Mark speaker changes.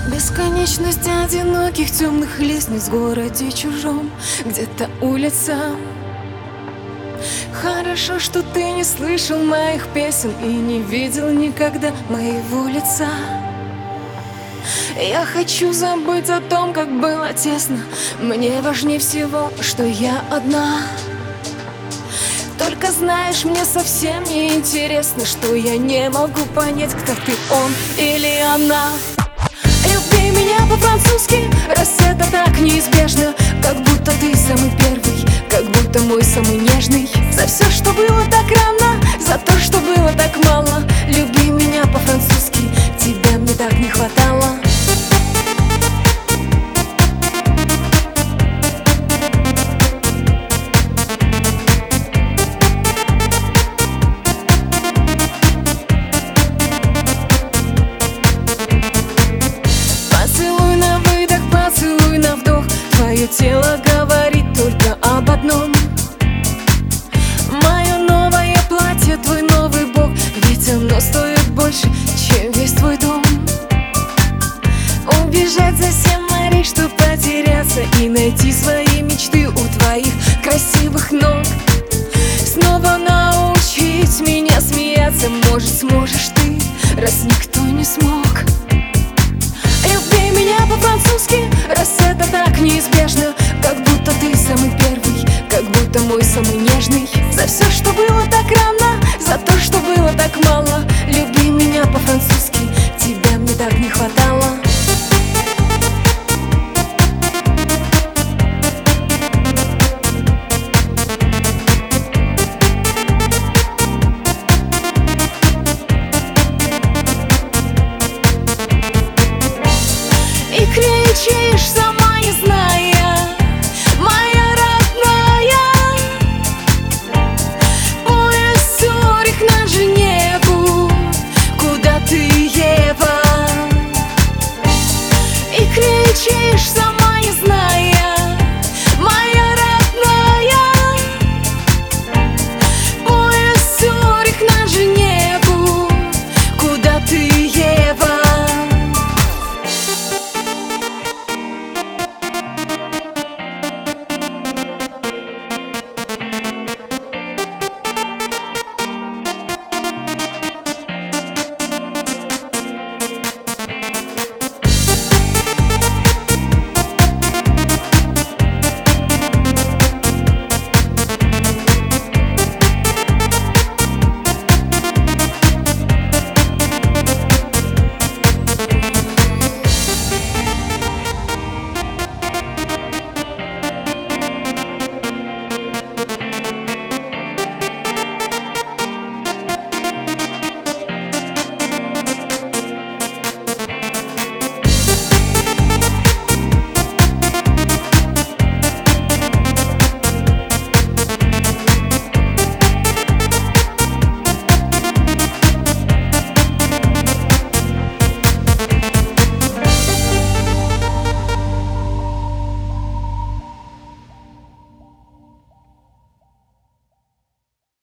Speaker 1: Бесконечность одиноких темных лестниц в городе чужом, где-то улица. Хорошо, что ты не слышал моих песен и не видел никогда моего лица. Я хочу забыть о том, как было тесно. Мне важнее всего, что я одна. Только знаешь, мне совсем не интересно, что я не могу понять, кто ты, он или она. Люби меня по-французски, раз это так неизбежно. Как будто ты самый первый, как будто мой самый нежный. За все, что было так рано, за то, что было так мало. Люби меня по-французски, тебя мне так не хватало. Поцелуй на выдох, поцелуй на вдох. Твое тело говорит только об одном. Мое новое платье, твой новый бог, ведь оно стоит больше, чем весь твой дом. Убежать за 7 морей, чтоб потеряться и найти свои